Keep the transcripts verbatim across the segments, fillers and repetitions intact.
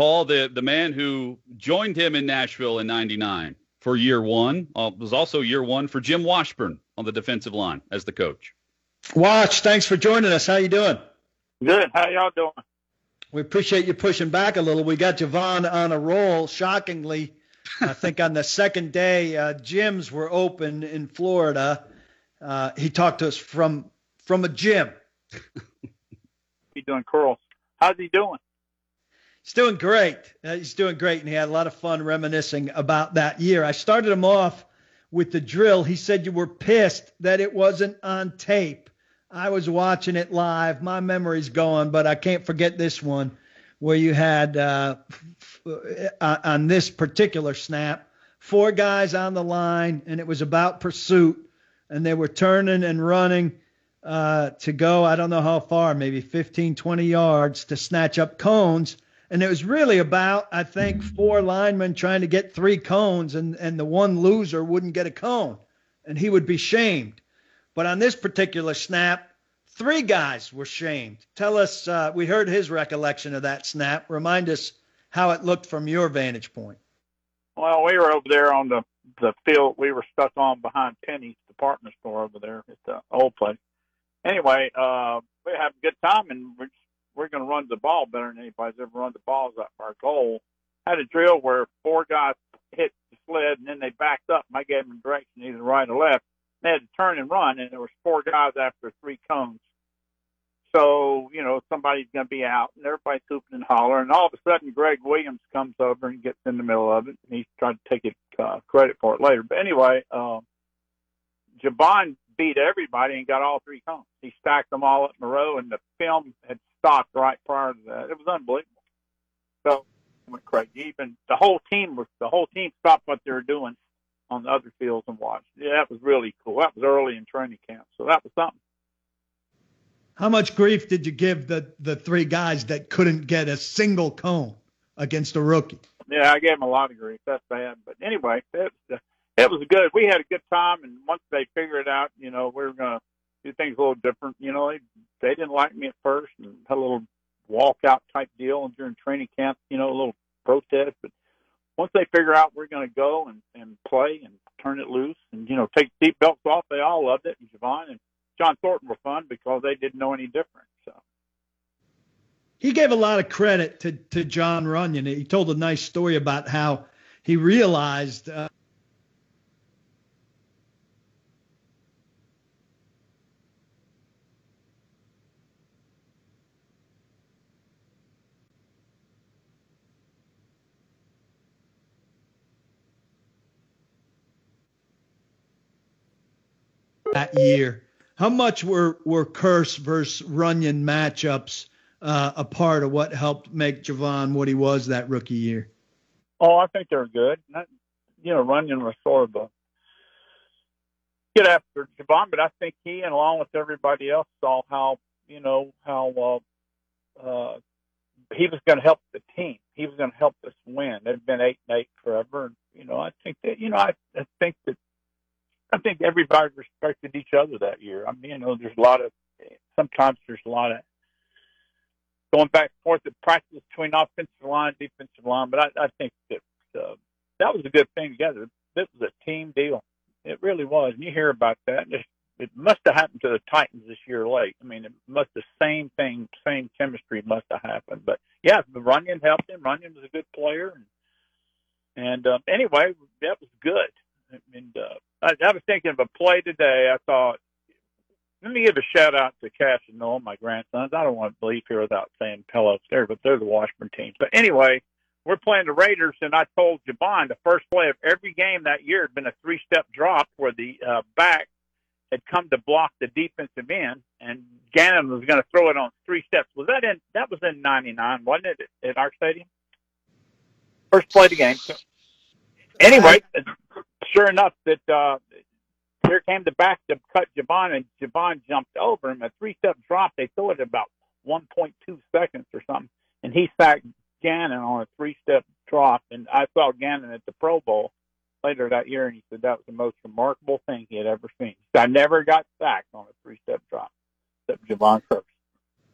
Paul, the, the man who joined him in Nashville in ninety-nine for year one, uh, was also year one for Jim Washburn on the defensive line as the coach. Wash, thanks for joining us. How you doing? Good. How y'all doing? We appreciate you pushing back a little. We got Javon on a roll, shockingly. I think on the second day, uh, gyms were open in Florida. Uh, he talked to us from from a gym. He's doing curls. How's he doing? He's doing great. Uh, he's doing great, and he had a lot of fun reminiscing about that year. I started him off with the drill. He said you were pissed that it wasn't on tape. I was watching it live. My memory's gone, but I can't forget this one where you had, uh, on this particular snap, four guys on the line, and it was about pursuit, and they were turning and running uh, to go, I don't know how far, maybe fifteen, twenty yards to snatch up cones. And it was really about, I think, four linemen trying to get three cones, and, and the one loser wouldn't get a cone, and he would be shamed. But on this particular snap, three guys were shamed. Tell us, uh, we heard his recollection of that snap. Remind us how it looked from your vantage point. Well, we were over there on the, the field. We were stuck on behind Penny's department store over there at the old place. Anyway, uh, we had a good time, and we're, we're going to run the ball better than anybody's ever run the balls up our goal. I had a drill where four guys hit the sled, and then they backed up, and I gave them direction either right or left. They had to turn and run, and there was four guys after three cones. So, you know, somebody's going to be out, and everybody's hooping and hollering. And all of a sudden, Greg Williams comes over and gets in the middle of it, and he's trying to take it, uh, credit for it later. But anyway, um, Javon beat everybody and got all three cones. He stacked them all up in a row, and the film had stopped right prior to that. It was unbelievable. So it went crazy. Even the whole team was the whole team stopped what they were doing on the other fields and watched. Yeah, that was really cool. That was early in training camp, so that was something. How much grief did you give the, the three guys that couldn't get a single cone against a rookie? Yeah, I gave them a lot of grief. That's bad. But anyway, it was, it was good. We had a good time, and once they figured out, you know, we were going to do things a little different. You know, they, they didn't like me at first and had a little walkout type deal and during training camp, you know, a little protest. But once they figure out we're going to go and, and play and turn it loose and, you know, take seat belts off, they all loved it. And Javon and John Thornton were fun because they didn't know any different. So he gave a lot of credit to, to Jon Runyan. He told a nice story about how he realized uh, that year. How much were, were Kearse versus Runyan matchups uh, a part of what helped make Javon what he was that rookie year? Oh, I think they're good. Not, you know, Runyan was sort of a get after Javon, but I think he, and along with everybody else, saw how, you know, how uh, uh, he was going to help the team. He was going to help us win. They've been eight and eight forever. And, you know, I think that, you know, I, I think that, I think everybody respected each other that year. I mean, you know, there's a lot of, sometimes there's a lot of going back and forth at practice between offensive line and defensive line, but I, I think that uh, that was a good thing together. This was a team deal. It really was. And you hear about that. It, it must have happened to the Titans this year late. I mean, it must the same thing, same chemistry must have happened. But, yeah, Runyan helped him. Runyan was a good player. And, and uh, anyway, that was good. And uh, I, I was thinking of a play today. I thought, let me give a shout out to Cash and Noah, my grandsons. I don't want to leave here without saying hello there, but they're the Washburn team. But anyway, we're playing the Raiders, and I told Javon the first play of every game that year had been a three-step drop where the uh, back had come to block the defensive end, and Gannon was going to throw it on three steps. Was that in? That was in ninety-nine, wasn't it, at our stadium? First play of the game. Anyway, sure enough, that uh, here came the back to cut Javon, and Javon jumped over him. A three-step drop, they threw it at about one point two seconds or something, and he sacked Gannon on a three-step drop. And I saw Gannon at the Pro Bowl later that year, and he said that was the most remarkable thing he had ever seen. I never got sacked on a three-step drop, except Javon Kearse.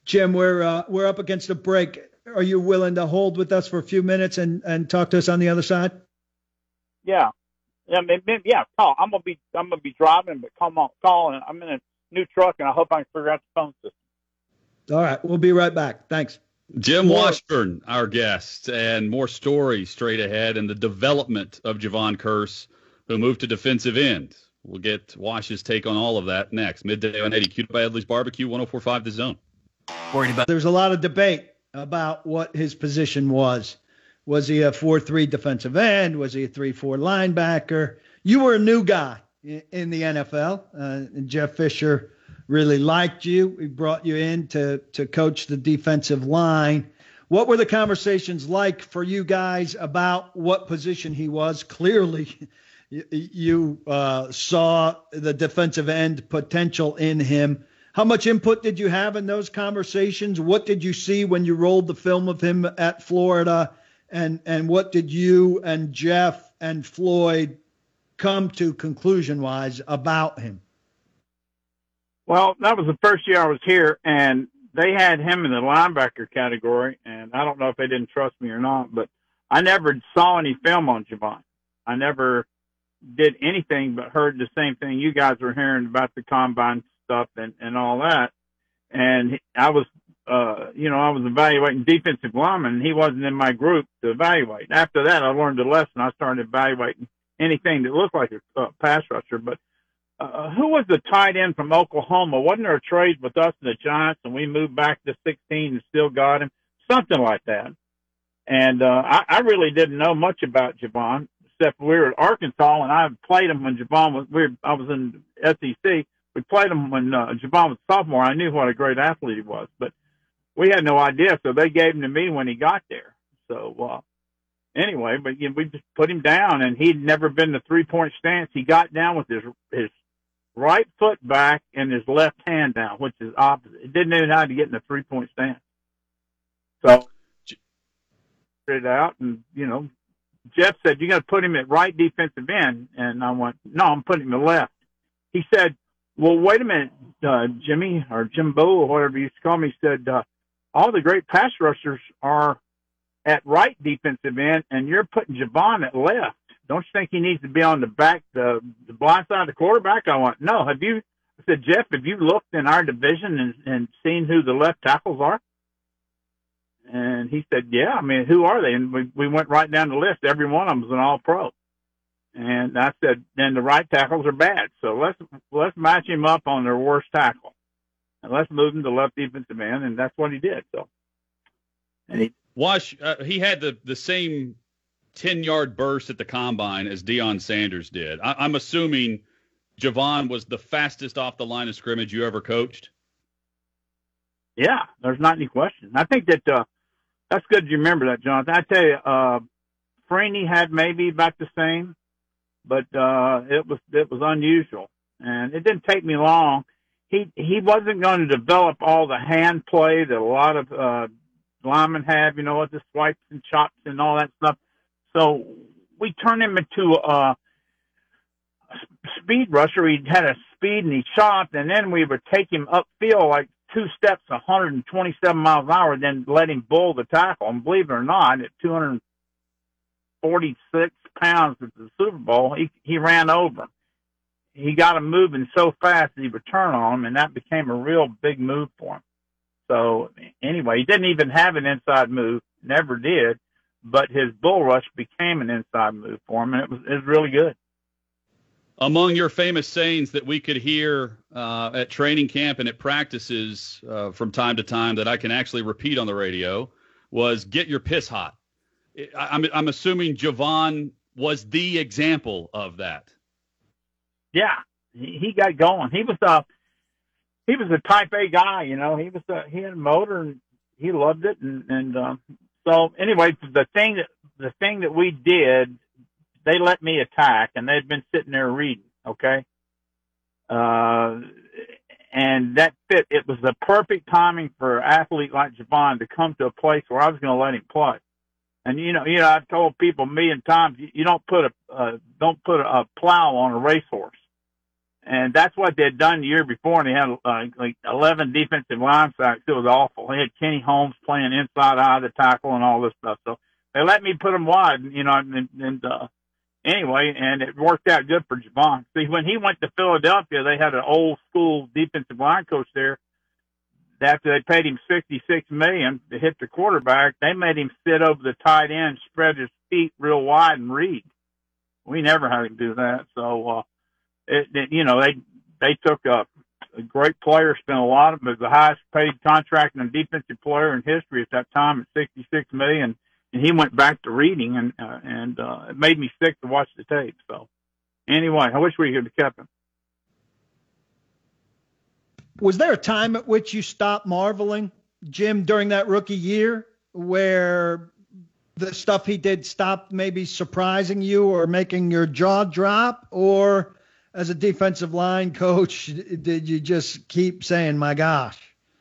Jim, we're uh, we're up against a break. Are you willing to hold with us for a few minutes and, and talk to us on the other side? Yeah, yeah, maybe, yeah. Call. I'm gonna be I'm gonna be driving, but come on, call. And I'm in a new truck, and I hope I can figure out the phone system. All right, we'll be right back. Thanks. Jim Washburn, our guest, and more stories straight ahead and the development of Jevon Kearse, who moved to defensive end. We'll get Wash's take on all of that next. Midday on eighty, Q by Edley's Barbecue, one oh four point five The Zone. Worried about. There's a lot of debate about what his position was. Was he a four three defensive end? Was he a three four linebacker? You were a new guy in the N F L. Uh, and Jeff Fisher really liked you. He brought you in to, to coach the defensive line. What were the conversations like for you guys about what position he was? Clearly, you, you uh, saw the defensive end potential in him. How much input did you have in those conversations? What did you see when you rolled the film of him at Florida? And and what did you and Jeff and Floyd come to conclusion-wise about him? Well, that was the first year I was here, and they had him in the linebacker category, and I don't know if they didn't trust me or not, but I never saw any film on Jevon. I never did anything but heard the same thing you guys were hearing about the combine stuff and, and all that. And I was, uh, you know, I was evaluating defensive linemen, and he wasn't in my group to evaluate. After that, I learned a lesson. I started evaluating anything that looked like a uh, pass rusher. But uh, who was the tight end from Oklahoma? Wasn't there a trade with us and the Giants, and we moved back to sixteen and still got him? Something like that. And uh, I, I really didn't know much about Jevon, except we were at Arkansas, and I played him when Jevon was. We were, I was in S E C. We played him when uh, Jevon was a sophomore. I knew what a great athlete he was, but we had no idea, so they gave him to me when he got there. So uh, anyway, but you know, we just put him down, and he'd never been the three-point stance. He got down with his his right foot back and his left hand down, which is opposite. He didn't even know how to get in the three-point stance. So it out, and you know, Jeff said, "You got to put him at right defensive end," and I went, "No, I'm putting him at left." He said, "Well, wait a minute, uh, Jimmy or Jimbo or whatever you used to call me." He said, uh, "All the great pass rushers are at right defensive end, and you're putting Jevon at left. Don't you think he needs to be on the back, the, the blind side of the quarterback?" I went, "No. Have you?" I said, "Jeff, have you looked in our division and, and seen who the left tackles are?" And he said, "Yeah. I mean, who are they?" And we, we went right down the list. Every one of them was an all-pro. And I said, then the right tackles are bad. So let's let's match him up on their worst tackle, and let's move him to left defensive end. And that's what he did. So, and he Wash, uh, he had the the same ten-yard burst at the combine as Deion Sanders did. I, I'm assuming Jevon was the fastest off the line of scrimmage you ever coached. Yeah, there's not any question. I think that uh, that's good. You remember that, Jonathan. I tell you, uh, Freeney had maybe about the same. But uh, it was it was unusual, and it didn't take me long. He he wasn't going to develop all the hand play that a lot of uh, linemen have, you know, with the swipes and chops and all that stuff. So we turned him into a speed rusher. He had a speed and he chopped, and then we would take him upfield like two steps, one hundred twenty-seven miles an hour, then let him bull the tackle. And believe it or not, at two hundred forty-six pounds at the Super Bowl, he he ran over him. He got him moving so fast that he would turn on him, and that became a real big move for him. So anyway, he didn't even have an inside move, never did, but his bull rush became an inside move for him, and it was it was really good. Among your famous sayings that we could hear uh, at training camp and at practices uh, from time to time that I can actually repeat on the radio was "Get your piss hot." I'm, I'm assuming Jevon was the example of that. Yeah, he, he got going. He was a he was a Type A guy, you know. He was a, he had a motor and he loved it, and and um, so anyway, the thing that the thing that we did, they let me attack, and they'd been sitting there reading. Okay, uh, and that fit. It was the perfect timing for an athlete like Jevon to come to a place where I was going to let him play. And you know, you know, I've told people a million times, you, you don't put a uh, don't put a, a plow on a racehorse. And that's what they'd done the year before, and they had uh, like eleven defensive line sacks. It was awful. They had Kenny Holmes playing inside out of the tackle and all this stuff. So they let me put them wide, you know, and, and uh, anyway, and it worked out good for Javon. See, when he went to Philadelphia, they had an old school defensive line coach there. After they paid him sixty-six million dollars to hit the quarterback, they made him sit over the tight end, spread his feet real wide, and read. We never had him do that. So, uh, it, it, you know, they they took a, a great player, spent a lot of, it was the highest paid contract and defensive player in history at that time at sixty-six million dollars, and he went back to reading, and uh, and uh, it made me sick to watch the tape. So, anyway, I wish we could have kept him. Was there a time at which you stopped marveling, Jim, during that rookie year, where the stuff he did stopped maybe surprising you or making your jaw drop? Or as a defensive line coach, did you just keep saying, my gosh?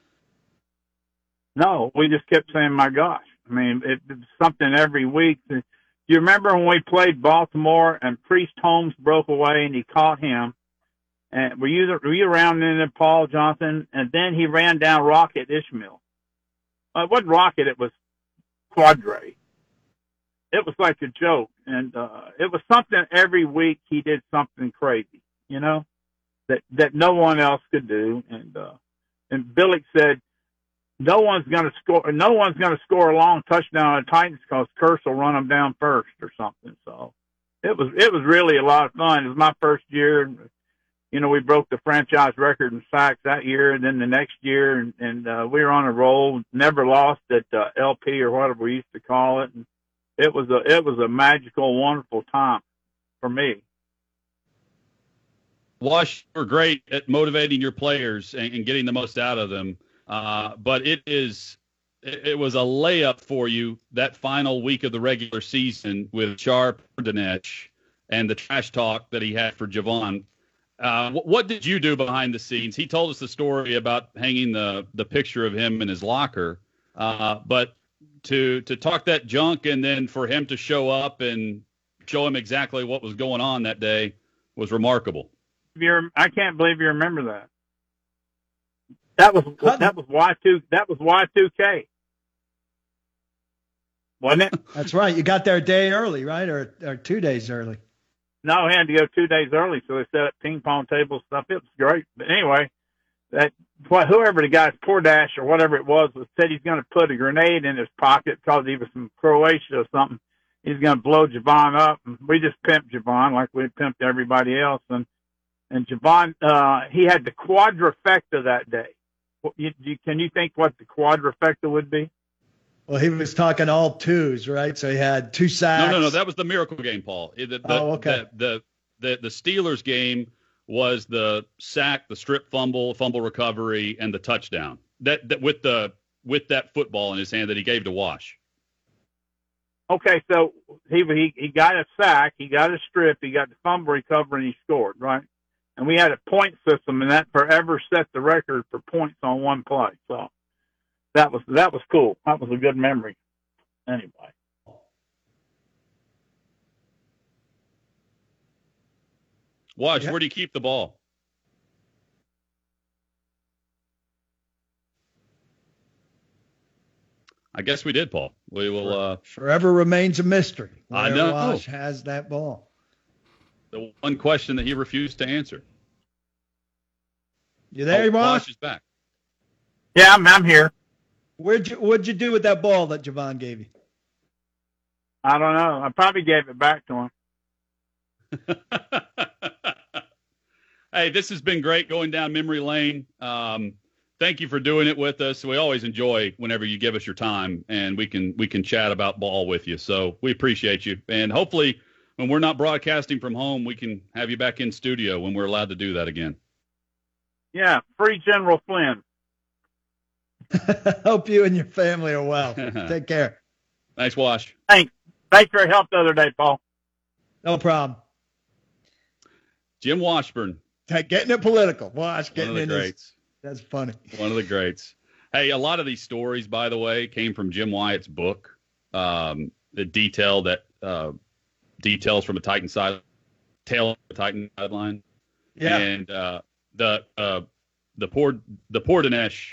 No, we just kept saying, my gosh. I mean, it, it's something every week. Do you remember when we played Baltimore and Priest Holmes broke away and he caught him? And were you, were you around in there, Paul Johnson? And then he ran down Rocket Ishmael. Uh, it wasn't Rocket, it was Quadre. It was like a joke. And uh, it was something every week he did something crazy, you know, that, that no one else could do. And uh, and Billick said, no one's going to score, no one's going to score a long touchdown on the Titans because Curse will run them down first or something. So it was, it was really a lot of fun. It was my first year. You know, we broke the franchise record in sacks that year, and then the next year, and, and uh, we were on a roll. Never lost at uh, L P or whatever we used to call it. And it was a it was a magical, wonderful time for me. Wash, you were great at motivating your players and, and getting the most out of them. Uh, but it is it, it was a layup for you that final week of the regular season with Sharp, Dinesh, and the trash talk that he had for Javon. Uh, what, what did you do behind the scenes? He told us the story about hanging the, the picture of him in his locker. Uh, but to to talk that junk and then for him to show up and show him exactly what was going on that day was remarkable. You're, I can't believe you remember that. That was that was Y two that was Y two K, wasn't it? That's right. You got there a day early, right, or or two days early? No, he had to go two days early, so they set up ping pong tables stuff. It was great. But anyway, that whoever the guy, Pordash or whatever it was, was said he's going to put a grenade in his pocket because he was from Croatia or something. He's going to blow Javon up. And we just pimped Javon like we pimped everybody else. And and Javon, uh, he had the quadrifecta that day. You, you, can you think what the quadrifecta would be? Well, he was talking all twos, right? So he had two sacks. No, no, no. That was the miracle game, Paul. The, the, oh, okay. The, the, the, the Steelers game was the sack, the strip fumble, fumble recovery, and the touchdown. That, that with the with that football in his hand that he gave to Wash. Okay, so he he he got a sack, he got a strip, he got the fumble recovery, and he scored, right? And we had a point system, and that forever set the record for points on one play. So. That was that was cool. That was a good memory. Anyway. Wash, yeah. Where do you keep the ball? I guess we did, Paul. We will. Uh, Forever remains a mystery. I know. Wash has that ball. The one question that he refused to answer. You there, oh, Wash? Wash is back. Yeah, I'm, I'm here. Where'd you, what'd you do with that ball that Javon gave you? I don't know. I probably gave it back to him. Hey, this has been great going down memory lane. Um, thank you for doing it with us. We always enjoy whenever you give us your time and we can we can chat about ball with you. So we appreciate you. And hopefully when we're not broadcasting from home, we can have you back in studio when we're allowed to do that again. Yeah, free General Flynn. Hope you and your family are well. Take care. Nice Wash. Thanks. Thanks for your help the other day, Paul. No problem. Jim Washburn. Getting it political. Wash getting One of the in greats. This. That's funny. One of the greats. Hey, a lot of these stories, by the way, came from Jim Wyatt's book. Um, the detail that uh, details from a Titan side, tail of a Titan sideline. Yeah. And uh, the uh, the Port the Portanesh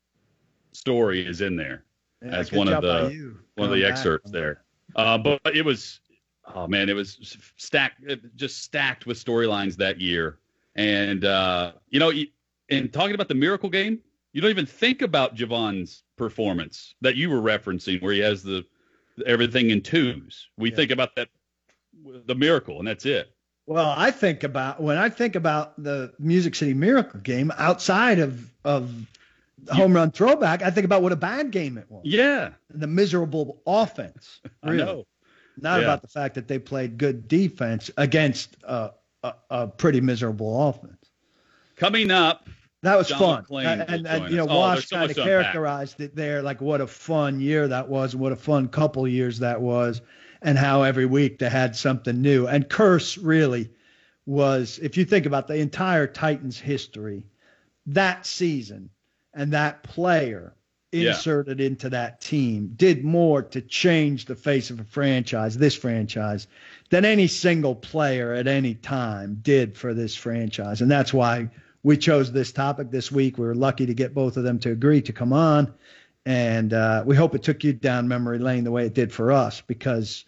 story is in there Yeah, as good one of job by the you one of the coming back. excerpts there. Uh, but it was, oh man, it was stacked, just stacked with storylines that year. And uh, you know, and talking about the miracle game, you don't even think about Javon's performance that you were referencing, where he has the everything in twos. We Yeah. think about that, the miracle, and that's it. Well, I think about when I think about the Music City Miracle game outside of of home run throwback, I think about what a bad game it was. Yeah, The miserable offense. Really. I know. Not Yeah. about the fact that they played good defense against a, a, a pretty miserable offense. Coming up, That was John fun. McClain And, will and, and join you know, us. Oh, Wash there's so kind much of to unpack. characterized it there, like what a fun year that was, and what a fun couple years that was, and how every week they had something new. And Curse really was, if you think about the entire Titans history, that season and that player Yeah. inserted into that team did more to change the face of a franchise, this franchise, than any single player at any time did for this franchise. And that's why we chose this topic this week. We were lucky to get both of them to agree to come on. And uh, we hope it took you down memory lane the way it did for us, because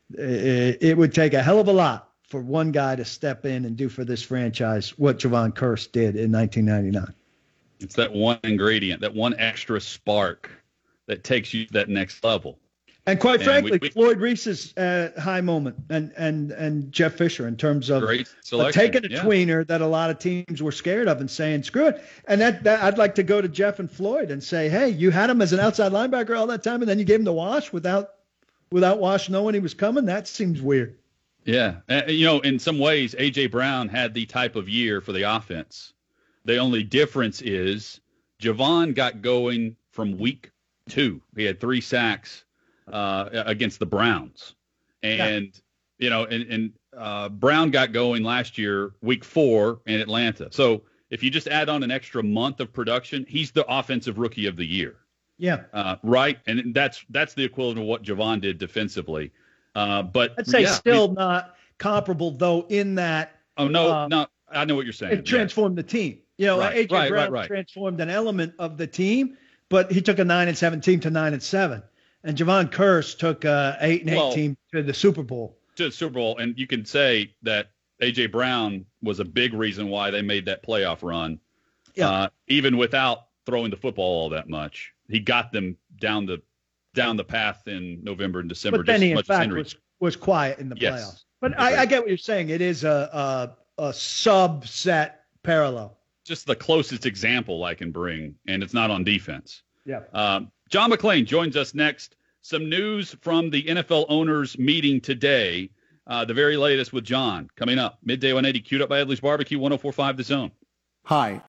it, it would take a hell of a lot for one guy to step in and do for this franchise what Javon Curse did in nineteen ninety-nine. it's that one ingredient, that one extra spark that takes you to that next level. And quite And frankly, we- we- Floyd Reese's uh, high moment and, and, and Jeff Fisher in terms of Great uh, selection. taking a Yeah. tweener that a lot of teams were scared of and saying, screw it. And that, that I'd like to go to Jeff and Floyd and say, hey, you had him as an outside linebacker all that time, and then you gave him the Wash without without Wash knowing he was coming? That seems weird. Yeah. Uh, you know, in some ways, A J. Brown had the type of year for the offense. The only difference is Javon got going from week two. He had three sacks uh, against the Browns. And, you know, and, and uh, Brown got going last year, week four in Atlanta. So if you just add on an extra month of production, he's the offensive rookie of the year. Yeah. Uh, right. And that's that's the equivalent of what Javon did defensively. Uh, but I'd say yeah, still he- not comparable, though, in that Oh no, Uh, no, I know what you're saying. it transformed the team. You know, Right, A J right, Brown right, right. transformed an element of the team, but he took a nine and seven team to nine and seven, and Javon Curse took a eight and eight Well- team to the Super Bowl. To the Super Bowl, and you can say that A J. Brown was a big reason why they made that playoff run. Yeah. Uh, even without throwing the football all that much, he got them down the down the path in November and December. But then just he, as in much as fact, Henry. was was quiet in the Yes. playoffs. But I, I get what you're saying. It is a a, a subset parallel. Just the closest example I can bring, and it's not on defense. Yeah. Um, John McClain joins us next. Some news from the N F L owners meeting today. Uh, the very latest with John coming up. Midday one eighty, queued up by Edley's Barbecue, one oh four point five The Zone. Hi,